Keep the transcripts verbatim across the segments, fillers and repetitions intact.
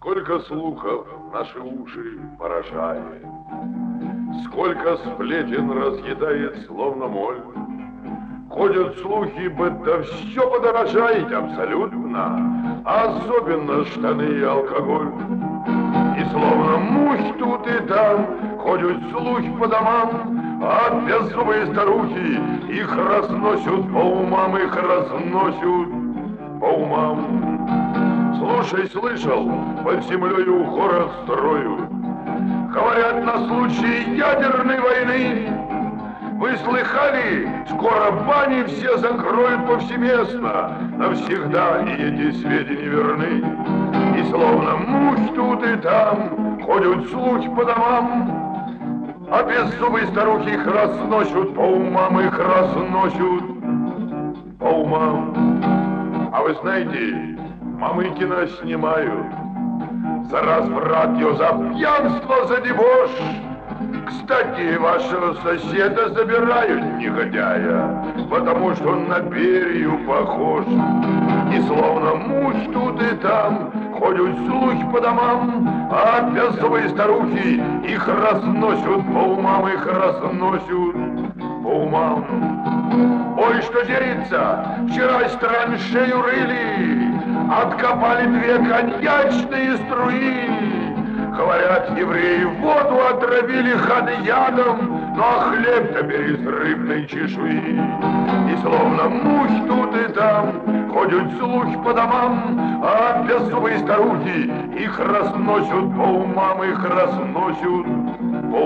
Сколько слухов наши уши поражает, сколько сплетен разъедает, словно моль. Ходят слухи, будто все подорожает абсолютно, особенно штаны и алкоголь. И словно мухи тут и там ходят слухи по домам, а беззубые старухи их разносят по умам, их разносят по умам. Слушай, слышал, под землею город строят, говорят, на случай ядерной войны. Вы слыхали, скоро бани все закроют повсеместно, навсегда, и эти сведения верны. И словно мухи тут и там ходят слухи по домам, а беззубые старухи их разносят по умам, их разносят по умам. А вы знаете, Мамыкина снимают за разврат ее, за пьянство, за дебош. Кстати, вашего соседа забирают, негодяя, потому что он на Берию похож. И словно мухи тут и там ходят слухи по домам, а беззубые старухи их разносят по умам, их разносят по умам. Ой, что деется, вчера из траншею рыли, откопали две коньячные струи. Говорят, евреи воду отравили ядом, но хлеб-то без рыбной чешуи. И словно мухи тут и там ходят слухи по домам, а беззубые старухи их разносят по умам, их разносят по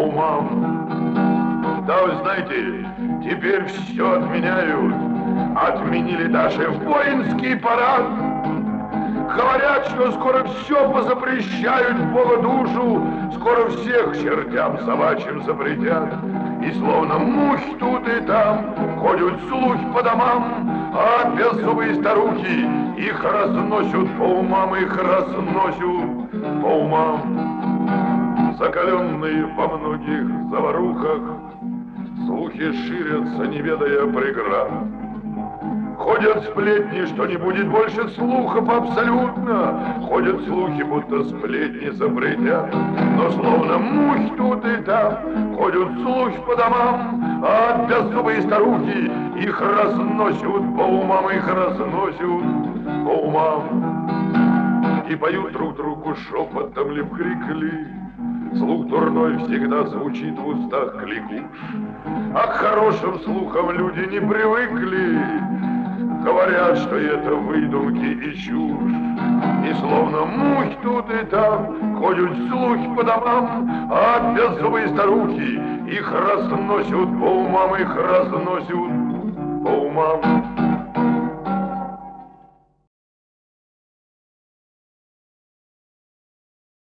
умам. Да, вы знаете, теперь все отменяют, отменили даже воинский парад. Говорят, что скоро все позапрещают в Бога душу, скоро всех чертям собачьим запретят. И словно мухи тут и там ходят слухи по домам, а беззубые старухи их разносят по умам, их разносят по умам. Закаленные во многих заварухах слухи ширятся, не ведая преград. Ходят сплетни, что не будет больше слухов абсолютно. Ходят слухи, будто сплетни запретят. Но словно мухи тут и там ходят слухи по домам, а беззубые старухи их разносят по умам, их разносят по умам. И поют друг другу шепотом ли вкрикли. Слух дурной всегда звучит в устах кликуш, а к хорошим слухам люди не привыкли. Говорят, что это выдумки и чушь. И словно мухи тут и там ходят слухи по домам, а беззубые старухи их разносят по умам, их разносят по умам.